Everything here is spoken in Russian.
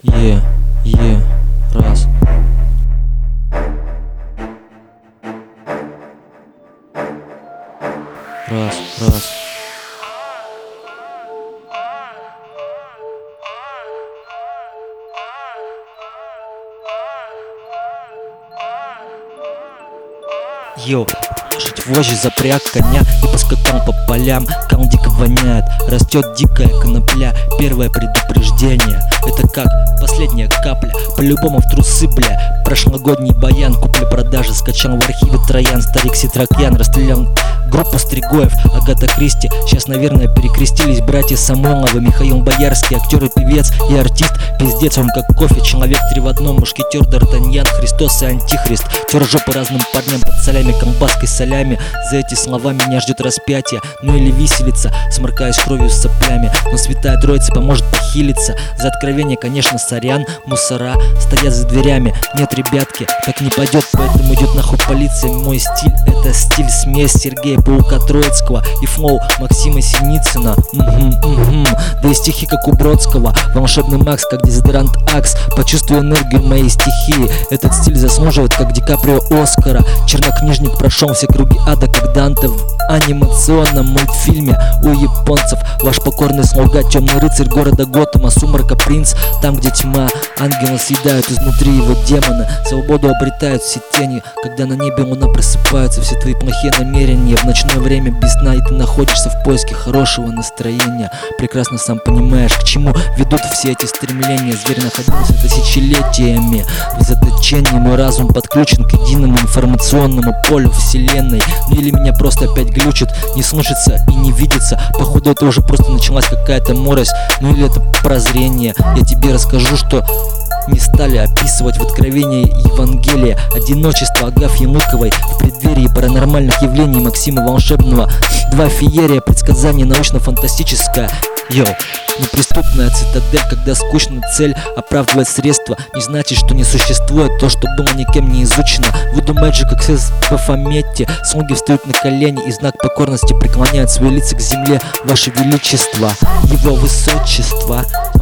Е, раз. Раз. Йоу, лошадь вожжи запряг коня и поскакал по полям. Кал дико воняет, растет дикая конопля. Первое предупреждение, это как последняя капля. По-любому в трусы, бля. Прошлогодний баян, купли-продажи, скачал в архиве Троян. Старик Ситракьян расстрелял группу Стригоев, Агата Кристи. Сейчас, наверное, перекрестились братья Самойловы. Михаил Боярский, актер и певец и артист. Пиздец, он как кофе, человек три в одном. Мушкетер, Д'Артаньян, Христос и Антихрист. Тер жопы разным парням под солями, колбаской, солями. За эти слова меня ждет распятие, ну или виселица, сморкаясь кровью с соплями. Но святая троица поможет похилиться. За откровение, конечно, сорян. Мусора стоят за дверями. Нет, ребятки, так не пойдет, поэтому идет нахуй полиция. Мой стиль — это стиль смесь Сергея Паука Троицкого и флоу Максима Синицына. Да и стихи, как у Бродского. Волшебный Макс, как дезодорант Акс. Почувствуй энергию моей стихии. Этот стиль заслуживает, как Ди Каприо, Оскара. Чернокнижник прошел все круги ада, как Данте в анимационном мультфильме у японцев. Ваш покорный слуга, темный рыцарь города Готэма, сумрака принц. Там, где тьма, ангелы съедают изнутри его демоны. Свободу обретают все тени, когда на небе луна просыпается. Все твои плохие намерения в ночное время без сна, и ты находишься в поиске хорошего настроения. Прекрасно сам понимаешь, к чему ведут все эти стремления. Зверь находился тысячелетиями в заточении. Мой разум подключен к единому информационному полю вселенной. Ну или меня просто опять глючит, не слышится и не видится. Походу это уже просто началась какая-то морось. Ну или это прозрение. Я тебе расскажу, что не стали описывать в Откровении Евангелия. Одиночество Агафьи Лыковой в преддверии паранормальных явлений Максима Волшебного. 2 феерия, предсказание научно-фантастическое. Йоу, неприступная цитадель, когда скучная цель оправдывает средства. Не значит, что не существует то, что было никем не изучено. Voodoo Magic Access в Бафометте. Слуги встают на колени и знак покорности преклоняют свои лица к земле. Ваше Величество, Его Высочество.